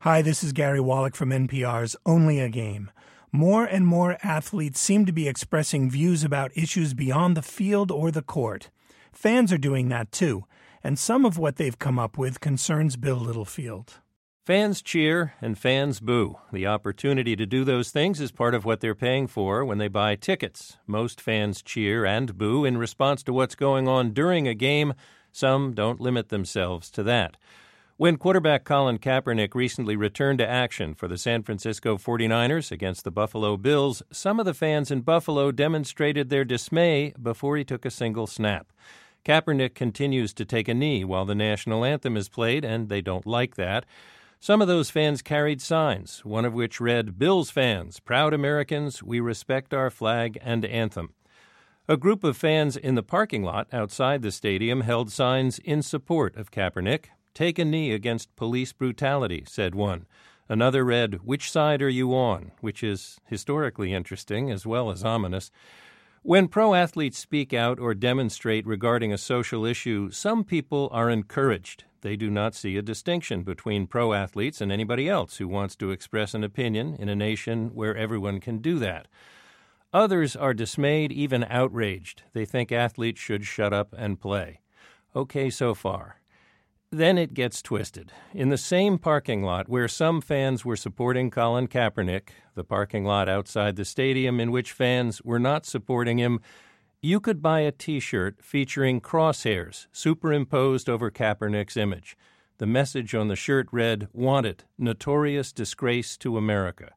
Hi, this is Gary Wallach from NPR's Only a Game. More and more athletes seem to be expressing views about issues beyond the field or the court. Fans are doing that too, and some of what they've come up with concerns Bill Littlefield. Fans cheer and fans boo. The opportunity to do those things is part of what they're paying for when they buy tickets. Most fans cheer and boo in response to what's going on during a game. Some don't limit themselves to that. When quarterback Colin Kaepernick recently returned to action for the San Francisco 49ers against the Buffalo Bills, some of the fans in Buffalo demonstrated their dismay before he took a single snap. Kaepernick continues to take a knee while the national anthem is played, and they don't like that. Some of those fans carried signs, one of which read, "Bills fans, proud Americans, we respect our flag and anthem." A group of fans in the parking lot outside the stadium held signs in support of Kaepernick. "Take a knee against police brutality," said one. Another read, "Which side are you on?" which is historically interesting as well as ominous. When pro athletes speak out or demonstrate regarding a social issue, some people are encouraged. They do not see a distinction between pro athletes and anybody else who wants to express an opinion in a nation where everyone can do that. Others are dismayed, even outraged. They think athletes should shut up and play. Okay so far. Then it gets twisted. In the same parking lot where some fans were supporting Colin Kaepernick, the parking lot outside the stadium in which fans were not supporting him, you could buy a T-shirt featuring crosshairs superimposed over Kaepernick's image. The message on the shirt read, "Wanted, notorious disgrace to America."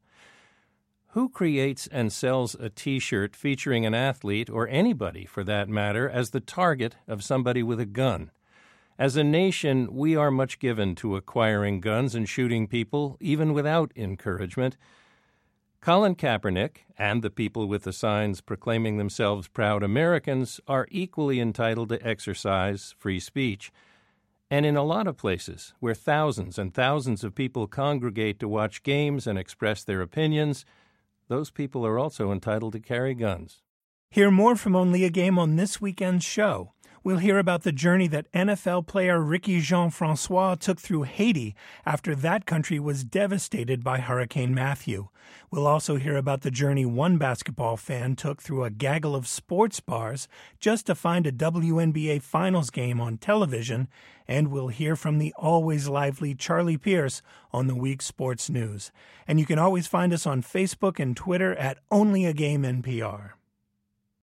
Who creates and sells a T-shirt featuring an athlete, or anybody for that matter, as the target of somebody with a gun? As a nation, we are much given to acquiring guns and shooting people, even without encouragement. Colin Kaepernick and the people with the signs proclaiming themselves proud Americans are equally entitled to exercise free speech. And in a lot of places where thousands and thousands of people congregate to watch games and express their opinions, those people are also entitled to carry guns. Hear more from Only a Game on this weekend's show. We'll hear about the journey that NFL player Ricky Jean-Francois took through Haiti after that country was devastated by Hurricane Matthew. We'll also hear about the journey one basketball fan took through a gaggle of sports bars just to find a WNBA Finals game on television. And we'll hear from the always lively Charlie Pierce on the week's sports news. And you can always find us on Facebook and Twitter at Only a Game NPR.